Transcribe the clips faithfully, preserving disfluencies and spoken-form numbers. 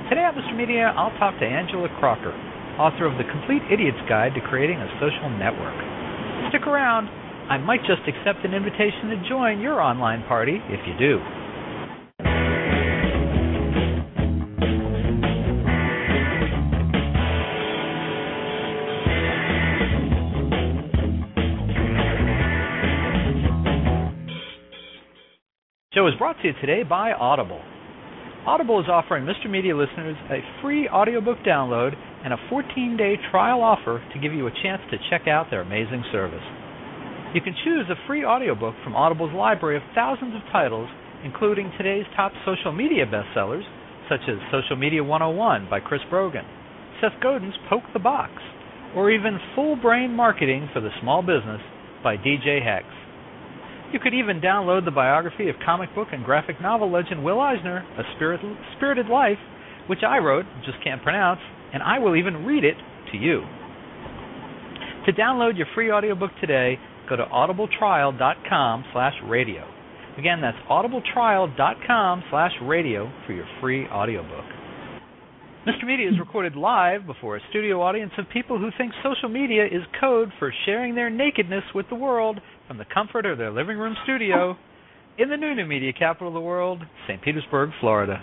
Today on Mister Media, I'll talk to Angela Crocker, author of The Complete Idiot's Guide to Creating a Social Network. Stick around. I might just accept an invitation to join your online party if you do. Show is brought to you today by Audible. Audible is offering Mister Media listeners a free audiobook download and a fourteen-day trial offer to give you a chance to check out their amazing service. You can choose a free audiobook from Audible's library of thousands of titles, including today's top social media bestsellers, such as Social Media one oh one by Chris Brogan, Seth Godin's Poke the Box, or even Full Brain Marketing for the Small Business by D J Hex. You could even download the biography of comic book and graphic novel legend Will Eisner, A Spirit, Spirited Life, which I wrote, just can't pronounce, and I will even read it to you. To download your free audiobook today, go to audibletrial.com slash radio. Again, that's audibletrial.com slash radio for your free audiobook. Mister Media is recorded live before a studio audience of people who think social media is code for sharing their nakedness with the world from the comfort of their living room studio in the new new media capital of the world, Saint Petersburg, Florida.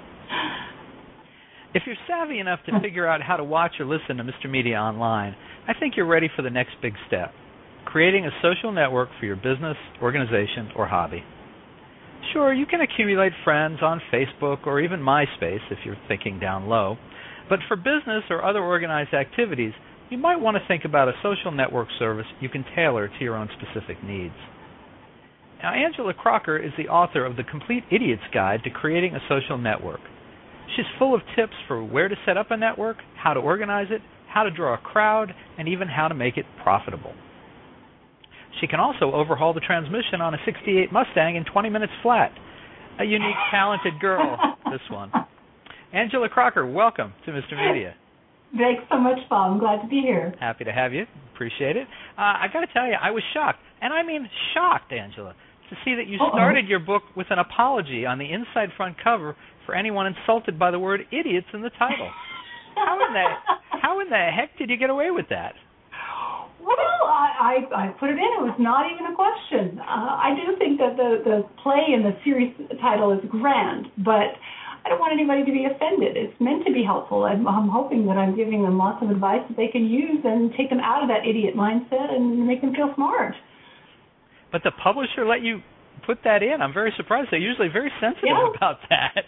If you're savvy enough to figure out how to watch or listen to Mister Media online, I think you're ready for the next big step, creating a social network for your business, organization, or hobby. Sure, you can accumulate friends on Facebook or even MySpace if you're thinking down low, but for business or other organized activities, you might want to think about a social network service you can tailor to your own specific needs. Now, Angela Crocker is the author of The Complete Idiot's Guide to Creating a Social Network. She's full of tips for where to set up a network, how to organize it, how to draw a crowd, and even how to make it profitable. She can also overhaul the transmission on a sixty-eight Mustang in twenty minutes flat. A unique, talented girl, this one. Angela Crocker, welcome to Mister Media. Thanks so much, Bob. I'm glad to be here. Happy to have you. Appreciate it. Uh, I got to tell you, I was shocked, and I mean shocked, Angela, to see that you Uh-oh. started your book with an apology on the inside front cover for anyone insulted by the word idiots in the title. How in the how in the heck did you get away with that? Well, I, I, I put it in. It was not even a question. Uh, I do think that the, the play in the series title is grand, but I don't want anybody to be offended. It's meant to be helpful. I'm, I'm hoping that I'm giving them lots of advice that they can use and take them out of that idiot mindset and make them feel smart. But the publisher let you put that in. I'm very surprised. They're usually very sensitive yeah. about that.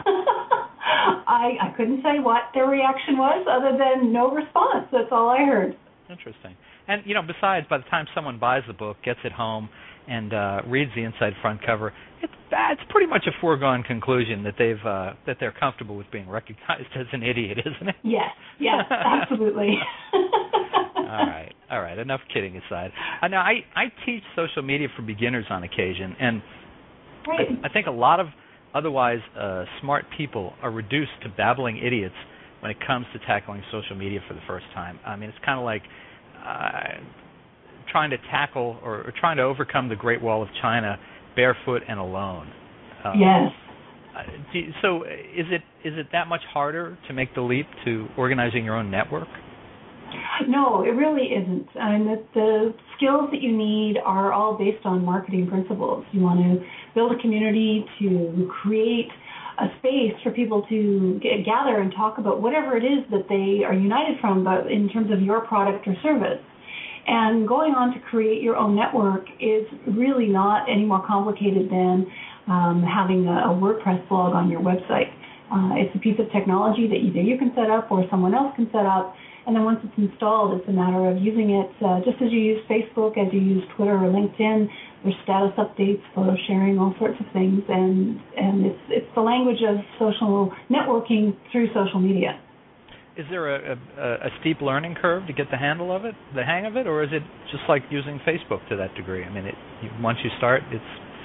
I, I couldn't say what their reaction was other than no response. That's all I heard. Interesting. And, you know, besides, by the time someone buys the book, gets it home, and uh, reads the inside front cover, it's it's pretty much a foregone conclusion that they've uh, that they're comfortable with being recognized as an idiot, isn't it? Yes, yes, absolutely. all right, all right. Enough kidding aside. Uh, now, I, I teach social media for beginners on occasion, and right. I, I think a lot of otherwise uh, smart people are reduced to babbling idiots when it comes to tackling social media for the first time. I mean, it's kind of like uh, trying to tackle or, or trying to overcome the Great Wall of China barefoot and alone. Um, yes. Uh, do you, so is it is it that much harder to make the leap to organizing your own network? No, it really isn't. I mean, the, the skills that you need are all based on marketing principles. You want to build a community, to create a space for people to get, gather and talk about whatever it is that they are united from, but in terms of your product or service. And going on to create your own network is really not any more complicated than um, having a, a WordPress blog on your website. Uh, it's a piece of technology that either you can set up or someone else can set up, and then once it's installed, it's a matter of using it uh, just as you use Facebook, as you use Twitter or LinkedIn. There's status updates, photo sharing, all sorts of things, and and it's it's the language of social networking through social media. Is there a, a, a steep learning curve to get the handle of it, the hang of it, or is it just like using Facebook to that degree? I mean, it, you, once you start, it's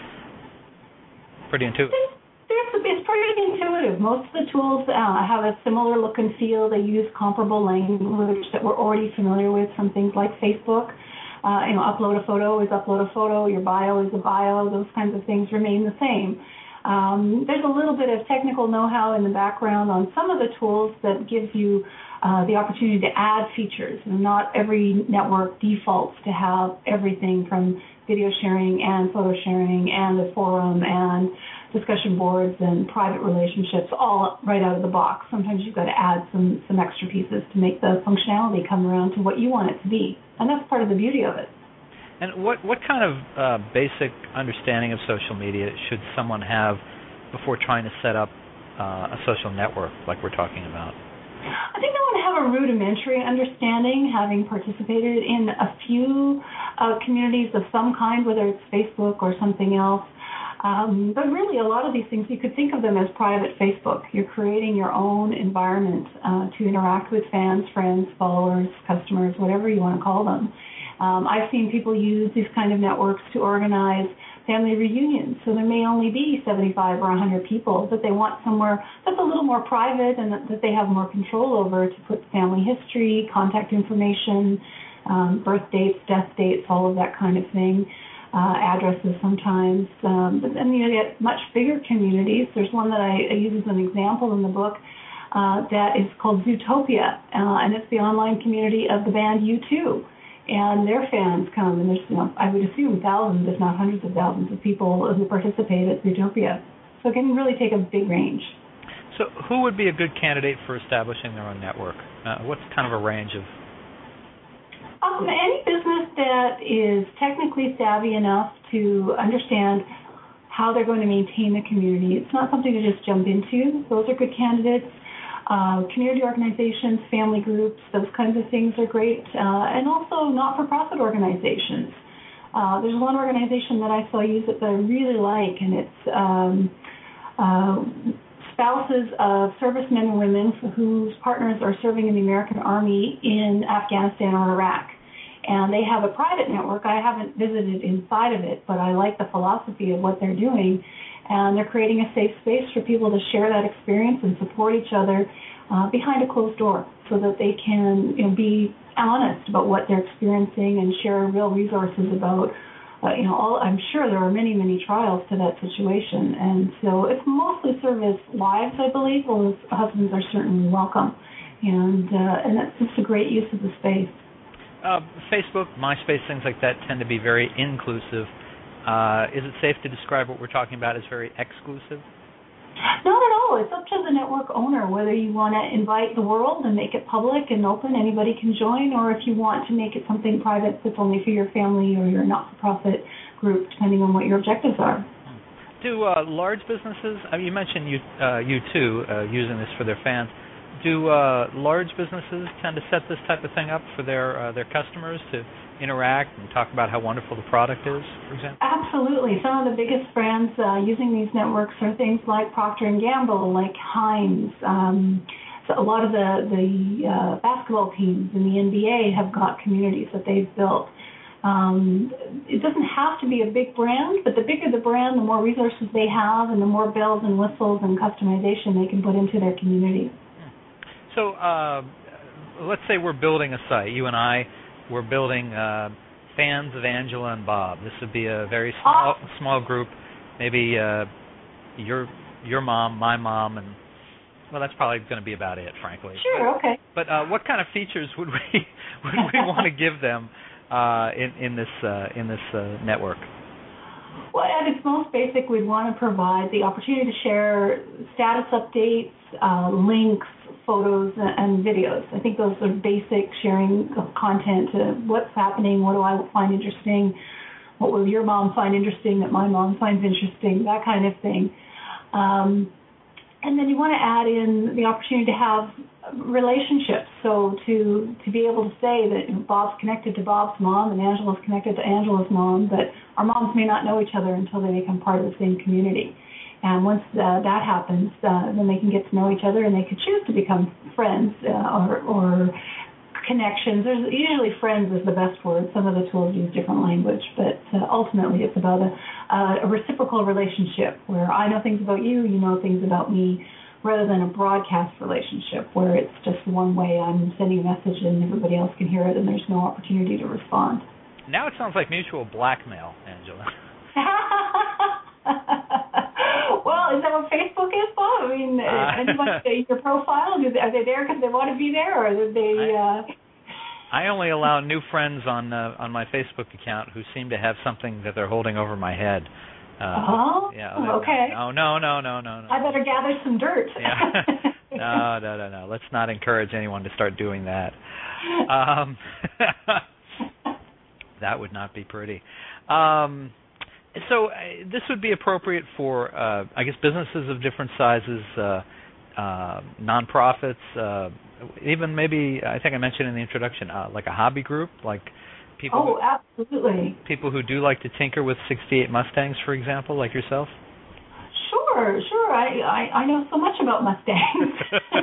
pretty intuitive. It's, it's pretty intuitive. Most of the tools uh, have a similar look and feel. They use comparable language that we're already familiar with from things like Facebook. Uh, you know, upload a photo is upload a photo. Your bio is a bio. Those kinds of things remain the same. Um, there's a little bit of technical know-how in the background on some of the tools that gives you uh, the opportunity to add features. And not every network defaults to have everything from video sharing and photo sharing and the forum and discussion boards and private relationships all right out of the box. Sometimes you've got to add some, some extra pieces to make the functionality come around to what you want it to be. And that's part of the beauty of it. And what, what kind of uh, basic understanding of social media should someone have before trying to set up uh, a social network like we're talking about? I think they want to have a rudimentary understanding, having participated in a few uh, communities of some kind, whether it's Facebook or something else. Um, but really, a lot of these things, you could think of them as private Facebook. You're creating your own environment uh, to interact with fans, friends, followers, customers, whatever you want to call them. Um, I've seen people use these kind of networks to organize family reunions. So there may only be seventy-five or one hundred people, but they want somewhere that's a little more private and that, that they have more control over to put family history, contact information, um, birth dates, death dates, all of that kind of thing, uh, addresses sometimes. Um, but then you get much bigger communities. There's one that I, I use as an example in the book uh, that is called Zootopia, uh, and it's the online community of the band U two. And their fans come, and there's, you know, I would assume thousands, if not hundreds of thousands of people who participate at Zootopia. So it can really take a big range. So who would be a good candidate for establishing their own network? Uh, what's kind of a range of? Um, any business that is technically savvy enough to understand how they're going to maintain the community. It's not something to just jump into. Those are good candidates. Uh, community organizations, family groups, those kinds of things are great, uh, and also not-for-profit organizations. Uh, there's one organization that I saw use it that I really like, and it's um, uh, spouses of servicemen and women whose partners are serving in the American Army in Afghanistan or Iraq. And they have a private network. I haven't visited inside of it, but I like the philosophy of what they're doing. And they're creating a safe space for people to share that experience and support each other uh, behind a closed door so that they can, you know, be honest about what they're experiencing and share real resources about, uh, you know, all, I'm sure there are many, many trials to that situation. And so it's mostly service wives, I believe, although husbands are certainly welcome. And, uh, and that's just a great use of the space. Uh, Facebook, MySpace, things like that tend to be very inclusive. Uh, is it safe to describe what we're talking about as very exclusive? Not at all. It's up to the network owner whether you want to invite the world and make it public and open, anybody can join, or if you want to make it something private that's only for your family or your not-for-profit group, depending on what your objectives are. Do uh, large businesses, I mean, you mentioned you, uh, you too, uh, using this for their fans, do uh, large businesses tend to set this type of thing up for their uh, their customers to interact and talk about how wonderful the product is, for example? Absolutely. Some of the biggest brands uh, using these networks are things like Procter and Gamble, like Heinz. Um, so a lot of the, the uh, basketball teams in the N B A have got communities that they've built. Um, it doesn't have to be a big brand, but the bigger the brand, the more resources they have and the more bells and whistles and customization they can put into their community. So uh, let's say we're building a site. You and I, we're building uh, fans of Angela and Bob. This would be a very small small group. Maybe uh, your your mom, my mom, and well, that's probably going to be about it, frankly. Sure. But, okay. But uh, what kind of features would we would we want to give them uh, in in this uh, in this uh, network? Well, at its most basic, we'd want to provide the opportunity to share status updates, uh, links, photos, and videos. I think those are basic sharing of content. Uh, what's happening? What do I find interesting? What will your mom find interesting that my mom finds interesting? That kind of thing. Um, and then you want to add in the opportunity to have relationships. So to to be able to say that, you know, Bob's connected to Bob's mom and Angela's connected to Angela's mom, but our moms may not know each other until they become part of the same community. And once uh, that happens, uh, then they can get to know each other, and they could choose to become friends uh, or, or connections. There's usually friends is the best word. Some of the tools use different language, but uh, ultimately it's about a, uh, a reciprocal relationship where I know things about you, you know things about me, rather than a broadcast relationship where it's just one way. I'm sending a message and everybody else can hear it, and there's no opportunity to respond. Now it sounds like mutual blackmail, Angela. Well, Facebook is, Bob? I mean, uh, anybody, your profile, do they, are they there because they want to be there, or are they... I, uh... I only allow new friends on uh, on my Facebook account who seem to have something that they're holding over my head. Uh, oh, yeah, okay. No, no, no, no, no, no. I better gather some dirt. Yeah. No, no, no, no. Let's not encourage anyone to start doing that. Um, that would not be pretty. Um, so uh, this would be appropriate for, uh, I guess, businesses of different sizes, uh, uh, nonprofits, uh, even maybe, I think I mentioned in the introduction, uh, like a hobby group, like people. Oh, absolutely. Who, people who do like to tinker with sixty-eight Mustangs, for example, like yourself. Sure, sure. I, I, I know so much about Mustangs.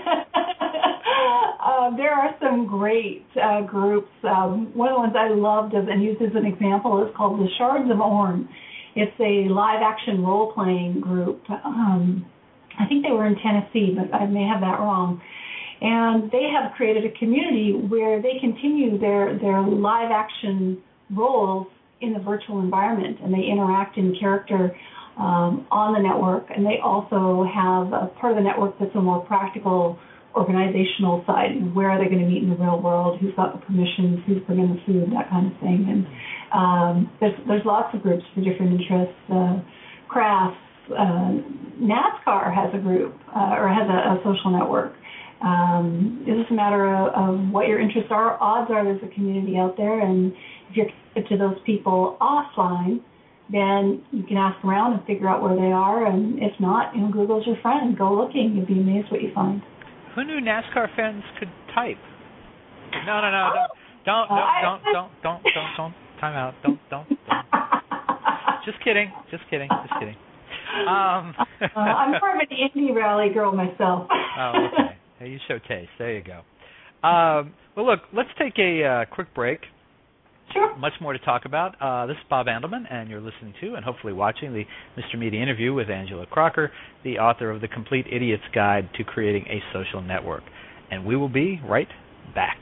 uh, there are some great uh, groups. Um, one of the ones I loved and used as an example is called the Shards of Orn. It's a live-action role-playing group. Um, I think they were in Tennessee, but I may have that wrong. And they have created a community where they continue their, their live-action roles in the virtual environment, and they interact in character Um, on the network, and they also have a part of the network that's a more practical organizational side. Where are they going to meet in the real world? Who's got the permissions? Who's bringing the food? That kind of thing. And um, there's there's lots of groups for different interests. Uh, crafts. Uh, NASCAR has a group uh, or has a, a social network. Um, it's just a matter of, of what your interests are. Odds are there's a community out there, and if you're connected to those people offline, then you can ask around and figure out where they are, and if not, you know, Google's your friend. Go looking. You'll be amazed what you find. Who knew NASCAR fans could type? No, no, no, don't, don't, uh, don't, don't, don't, don't, don't, time out, don't, don't, don't. Just kidding, just kidding, just kidding. Um, uh, I'm more of an indie rally girl myself. Oh, okay. Hey, you show taste. There you go. Um, well, look, let's take a uh, quick break. Sure. Much more to talk about. Uh, this is Bob Andelman, and you're listening to and hopefully watching the Mister Media interview with Angela Crocker, the author of The Complete Idiot's Guide to Creating a Social Network. And we will be right back.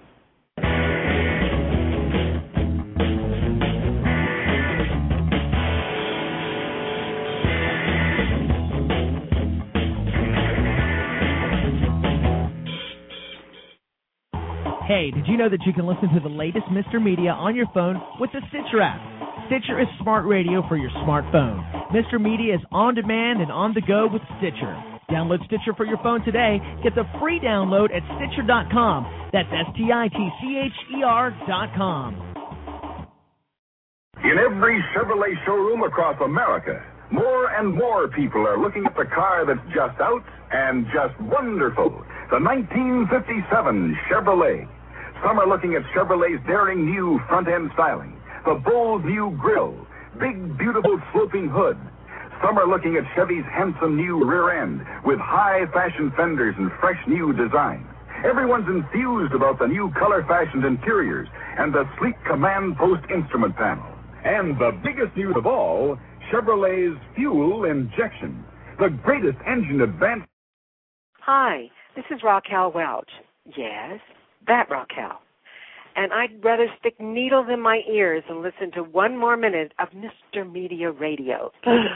Hey, did you know that you can listen to the latest Mister Media on your phone with the Stitcher app? Stitcher is smart radio for your smartphone. Mister Media is on demand and on the go with Stitcher. Download Stitcher for your phone today. Get the free download at Stitcher dot com. That's S T I T C H E R dot com. In every Chevrolet showroom across America, more and more people are looking at the car that's just out and just wonderful. The nineteen fifty-seven Chevrolet. Some are looking at Chevrolet's daring new front-end styling, the bold new grille, big, beautiful sloping hood. Some are looking at Chevy's handsome new rear end with high-fashion fenders and fresh new design. Everyone's enthused about the new color-fashioned interiors and the sleek command post instrument panel. And the biggest news of all, Chevrolet's fuel injection, the greatest engine advance. Hi, this is Raquel Welch. Yes, that Raquel. And I'd rather stick needles in my ears and listen to one more minute of Mister Media Radio.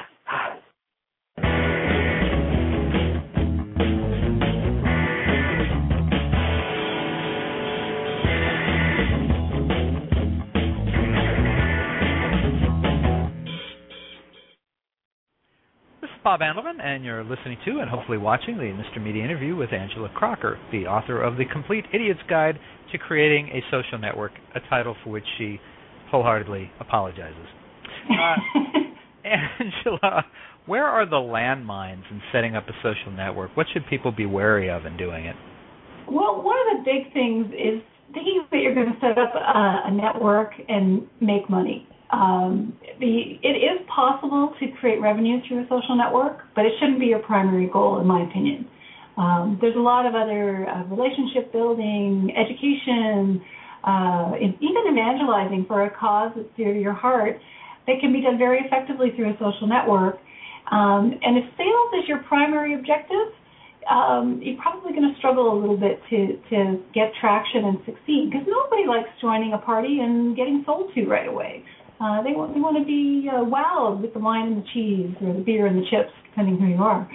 Bob Andelman, and you're listening to and hopefully watching the Mister Media interview with Angela Crocker, the author of The Complete Idiot's Guide to Creating a Social Network, a title for which she wholeheartedly apologizes. Uh, Angela, where are the landmines in setting up a social network? What should people be wary of in doing it? Well, one of the big things is thinking that you're going to set up a, a network and make money. Um, the, it is possible to create revenue through a social network, but it shouldn't be your primary goal, in my opinion. Um, there's a lot of other uh, relationship building, education, uh, even evangelizing for a cause that's dear to your heart that can be done very effectively through a social network. Um, and if sales is your primary objective, um, you're probably going to struggle a little bit to, to get traction and succeed, because nobody likes joining a party and getting sold to right away. Uh, they want they want to be uh, wowed with the wine and the cheese, or the beer and the chips, depending who you are.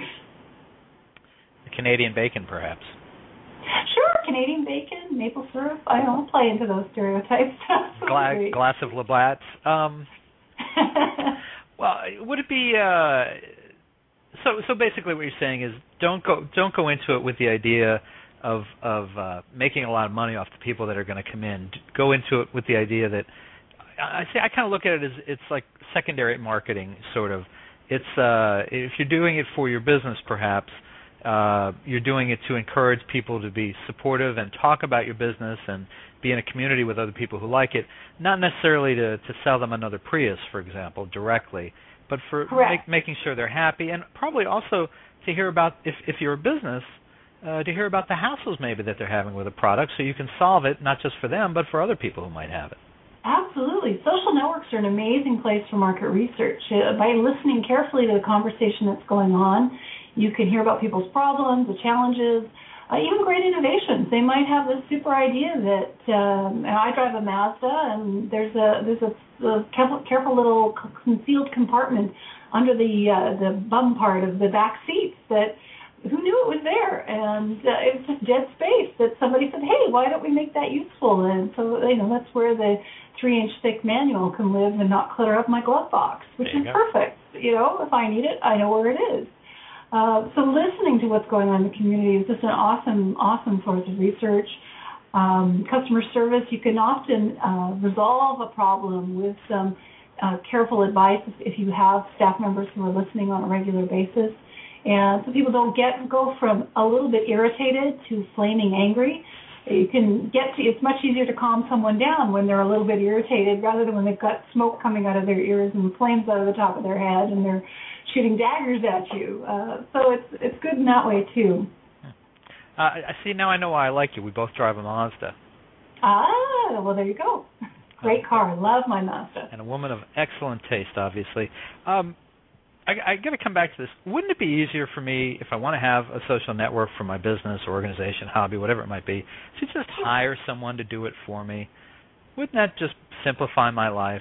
The Canadian bacon, perhaps. Sure, Canadian bacon, maple syrup. I don't play into those stereotypes. Gla- glass of Labatt's. Um, well, would it be uh, so? So basically, what you're saying is don't go don't go into it with the idea of of uh, making a lot of money off the people that are going to come in. Go into it with the idea that I say I kind of look at it as it's like secondary marketing, sort of. It's uh, if you're doing it for your business, perhaps. Uh, you're doing it to encourage people to be supportive and talk about your business and be in a community with other people who like it, not necessarily to, to sell them another Prius, for example, directly, but for make, making sure they're happy, and probably also to hear about, if, if you're a business, uh, to hear about the hassles maybe that they're having with a product so you can solve it, not just for them, but for other people who might have it. Absolutely. Social networks are an amazing place for market research. Uh, by listening carefully to the conversation that's going on, you can hear about people's problems, the challenges, uh, even great innovations. They might have this super idea that um, and I drive a Mazda, and there's a there's a, a careful, careful little concealed compartment under the uh, the bum part of the back seats that who knew it was there, and uh, it was just dead space that somebody said, hey, why don't we make that useful? And so you know that's where the three-inch thick manual can live and not clutter up my glove box, which is go. perfect. You know, if I need it, I know where it is. Uh, so listening to what's going on in the community is just an awesome, awesome source of research. Um, customer service, you can often uh, resolve a problem with some uh, careful advice if, if you have staff members who are listening on a regular basis. And so people don't get go from a little bit irritated to flaming angry. You can get to, it's much easier to calm someone down when they're a little bit irritated rather than when they've got smoke coming out of their ears and flames out of the top of their head and they're shooting daggers at you. Uh, so it's it's good in that way, too. Uh, I see, now I know why I like you. We both drive a Mazda. Ah, well, there you go. Great car. Love my Mazda. And a woman of excellent taste, obviously. Um, I, I got to come back to this. Wouldn't it be easier for me, if I want to have a social network for my business, organization, hobby, whatever it might be, to just hire someone to do it for me? Wouldn't that just simplify my life?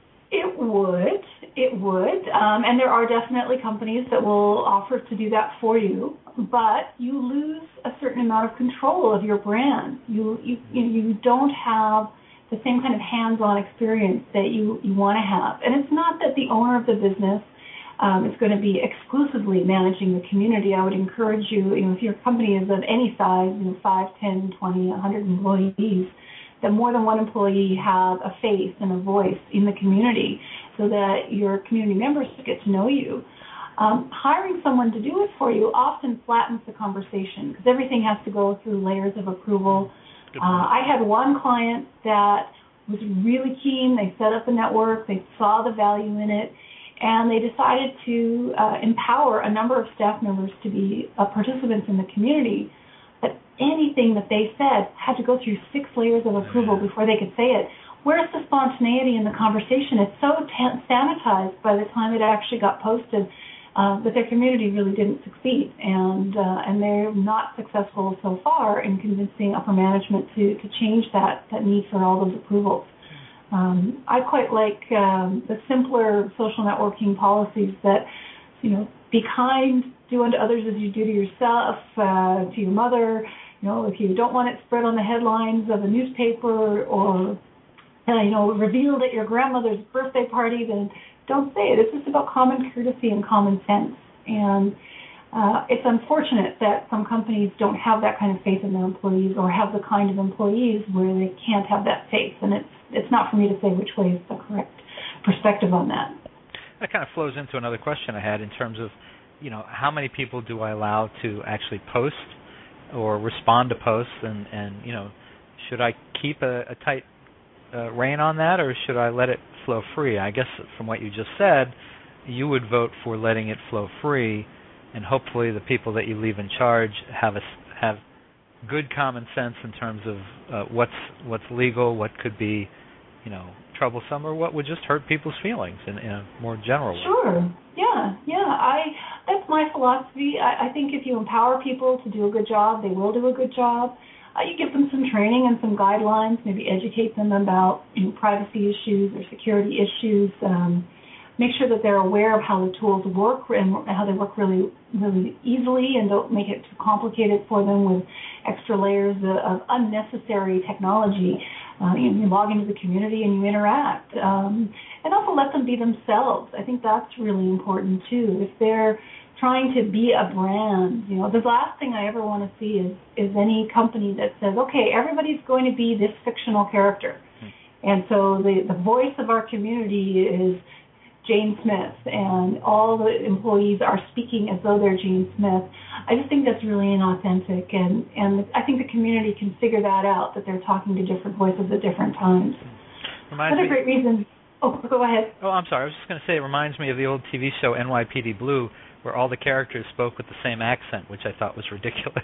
It would. It would. Um, and there are definitely companies that will offer to do that for you, but you lose a certain amount of control of your brand. You you you don't have the same kind of hands-on experience that you, you want to have. And it's not that the owner of the business um, is going to be exclusively managing the community. I would encourage you, you know, if your company is of any size, you know, five, ten, twenty, one hundred employees, that more than one employee have a face and a voice in the community so that your community members get to know you. Um, hiring someone to do it for you often flattens the conversation because everything has to go through layers of approval. Uh, I had one client that was really keen. They set up a network. They saw the value in it, and they decided to uh, empower a number of staff members to be uh, participants in the community. But anything that they said had to go through six layers of approval before they could say it. Where's the spontaneity in the conversation? It's so t- sanitized by the time it actually got posted uh, that their community really didn't succeed, and uh, and they're not successful so far in convincing upper management to, to change that, that need for all those approvals. Um, I quite like um, the simpler social networking policies that, you know, be kind, do unto others as you do to yourself, uh, to your mother. You know, if you don't want it spread on the headlines of a newspaper or, uh, you know, revealed at your grandmother's birthday party, then don't say it. It's just about common courtesy and common sense. And uh, it's unfortunate that some companies don't have that kind of faith in their employees or have the kind of employees where they can't have that faith. And it's it's not for me to say which way is the correct perspective on that. That kind of flows into another question I had in terms of, you know, how many people do I allow to actually post or respond to posts, and, and you know, should I keep a, a tight uh, rein on that, or should I let it flow free? I guess from what you just said, you would vote for letting it flow free, and hopefully the people that you leave in charge have a, have good common sense in terms of uh, what's what's legal, what could be, you know, troublesome, or what would just hurt people's feelings in, in a more general way. Sure. Yeah, yeah. I That's my philosophy. I, I think if you empower people to do a good job, they will do a good job. Uh, you give them some training and some guidelines, maybe educate them about you know, privacy issues or security issues. Um, make sure that they're aware of how the tools work and how they work really, really easily, and don't make it too complicated for them with extra layers of, of unnecessary technology. Uh, you, you log into the community and you interact. Um, and also let them be themselves. I think that's really important too. If they're trying to be a brand, you know, the last thing I ever want to see is, is any company that says, okay, everybody's going to be this fictional character. And so the, the voice of our community is Jane Smith, and all the employees are speaking as though they're Jane Smith. I just think that's really inauthentic, and, and I think the community can figure that out, that they're talking to different voices at different times. Reminds Another me, great reason... Oh, go ahead. Oh, I'm sorry. I was just going to say it reminds me of the old T V show N Y P D Blue, where all the characters spoke with the same accent, which I thought was ridiculous.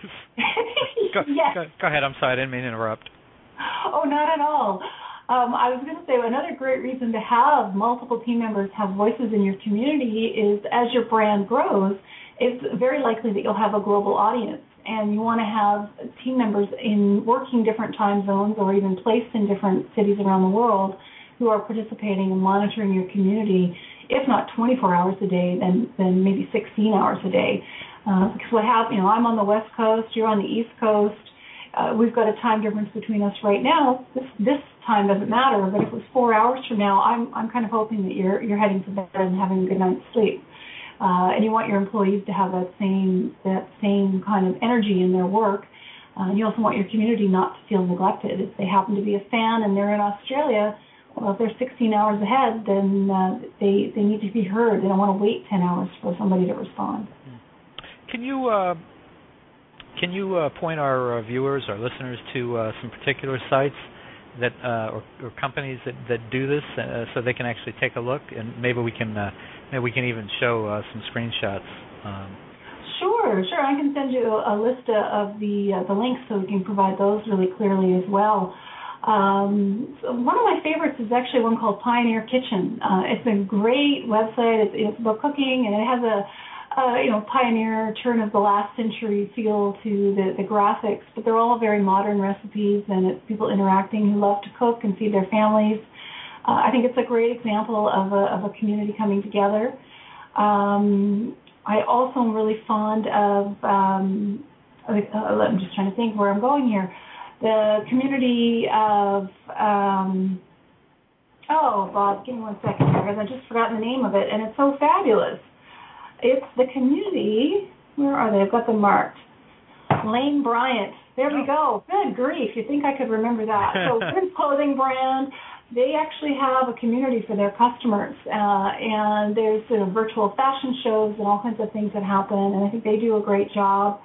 go, yes. go, go ahead. I'm sorry. I didn't mean to interrupt. Oh, not at all. Um, I was going to say another great reason to have multiple team members have voices in your community is as your brand grows, it's very likely that you'll have a global audience, and you want to have team members in working different time zones or even placed in different cities around the world who are participating and monitoring your community, if not twenty-four hours a day, then then maybe sixteen hours a day. Uh, because what happens, you know, I'm on the West Coast, you're on the East Coast. Uh, we've got a time difference between us right now. This this time doesn't matter, but if it was four hours from now, I'm I'm kind of hoping that you're you're heading to bed and having a good night's sleep. Uh, and you want your employees to have that same that same kind of energy in their work. Uh, and you also want your community not to feel neglected. If they happen to be a fan and they're in Australia, well, if they're sixteen hours ahead, then uh, they they need to be heard. They don't want to wait ten hours for somebody to respond. Can you uh, can you uh, point our uh, viewers, our listeners, to uh, some particular sites that uh, or, or companies that, that do this, uh, so they can actually take a look, and maybe we can uh, maybe we can even show uh, some screenshots. Um, Sure, sure. I can send you a, a list of the uh, the links so we can provide those really clearly as well. Um, so one of my favorites is actually one called Pioneer Kitchen. Uh, it's a great website. It's, it's about cooking, and it has a, a you know pioneer turn of the last century feel to the, the graphics. But they're all very modern recipes, and it's people interacting who love to cook and feed their families. Uh, I think it's a great example of a, of a community coming together. Um, I also am really fond of. Um, uh, I'm just trying to think where I'm going here. The community of, um, oh, Bob, give me one second here, because I just forgotten the name of it, and it's so fabulous. It's the community, where are they? I've got them marked. Lane Bryant. There we go. Good grief. You'd think I could remember that. So, good clothing brand. They actually have a community for their customers, uh, and there's you know, virtual fashion shows and all kinds of things that happen, and I think they do a great job.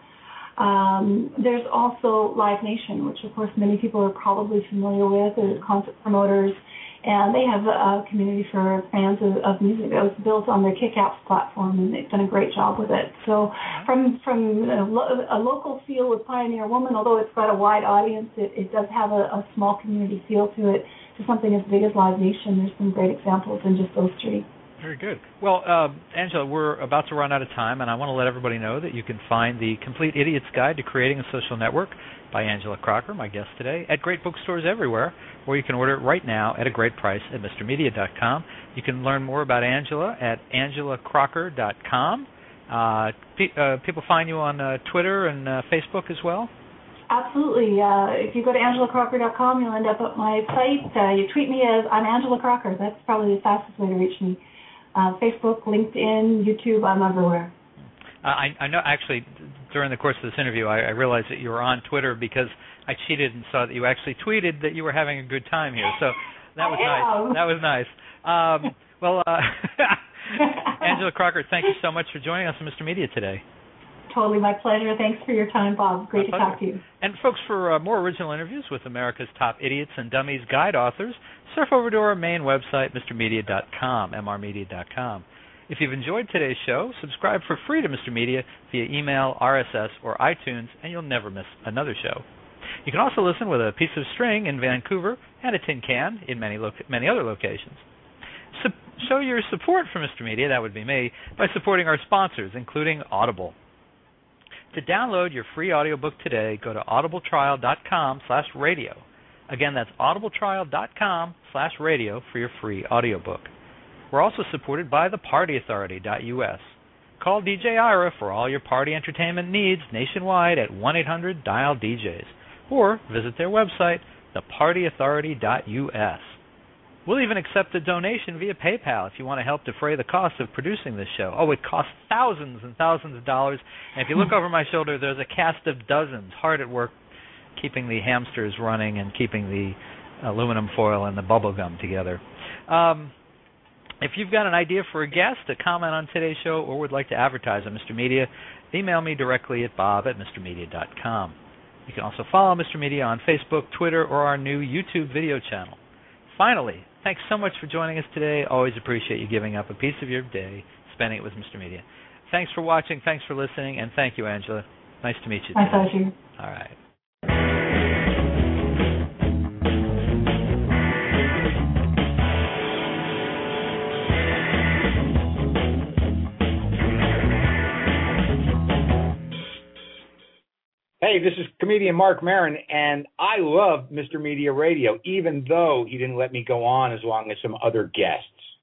Um, there's also Live Nation, which of course many people are probably familiar with, as concert promoters, and they have a community for fans of, of music that was built on their Kick-Apps platform, and they've done a great job with it. So from from a, lo- a local feel with Pioneer Woman, although it's got a wide audience, it, it does have a, a small community feel to it. To something as big as Live Nation, there's some great examples in just those three. Very good. Well, uh, Angela, we're about to run out of time, and I want to let everybody know that you can find the Complete Idiot's Guide to Creating a Social Network by Angela Crocker, my guest today, at great bookstores everywhere, or you can order it right now at a great price at Mr Media dot com. You can learn more about Angela at Angela Crocker dot com. Uh, pe- uh, people find you on uh, Twitter and uh, Facebook as well? Absolutely. Uh, if you go to Angela Crocker dot com, you'll end up at my site. Uh, you tweet me as I'm Angela Crocker. That's probably the fastest way to reach me. Uh, Facebook, LinkedIn, YouTube, I'm everywhere. Uh, I, I know, actually, during the course of this interview, I, I realized that you were on Twitter because I cheated and saw that you actually tweeted that you were having a good time here. So that was nice. That was nice. Um, well, uh, Angela Crocker, thank you so much for joining us on Mister Media today. Totally my pleasure. Thanks for your time, Bob. Great to talk to you. And folks, for uh, more original interviews with America's top idiots and dummies guide authors, surf over to our main website, Mr Media dot com, M R Media dot com. If you've enjoyed today's show, subscribe for free to Mister Media via email, R S S, or iTunes, and you'll never miss another show. You can also listen with a piece of string in Vancouver and a tin can in many, lo- many other locations. Sub- show your support for Mister Media, that would be me, by supporting our sponsors, including Audible. To download your free audiobook today, go to audibletrial.com slash radio. Again, that's audibletrial.com slash radio for your free audiobook. We're also supported by the party authority dot U S. Call D J Ira for all your party entertainment needs nationwide at one eight hundred dial D Js, or visit their website, the party authority dot U S. We'll even accept a donation via PayPal if you want to help defray the cost of producing this show. Oh, it costs thousands and thousands of dollars, and if you look over my shoulder, there's a cast of dozens hard at work keeping the hamsters running and keeping the aluminum foil and the bubble gum together. Um, if you've got an idea for a guest, a comment on today's show, or would like to advertise on Mister Media, email me directly at bob at mister media dot com. You can also follow Mister Media on Facebook, Twitter, or our new YouTube video channel. Finally, thanks so much for joining us today. Always appreciate you giving up a piece of your day, spending it with Mister Media. Thanks for watching, thanks for listening, and thank you, Angela. Nice to meet you today. My pleasure. All right. Hey, this is comedian Mark Maron, and I love Mister Media Radio, even though he didn't let me go on as long as some other guests.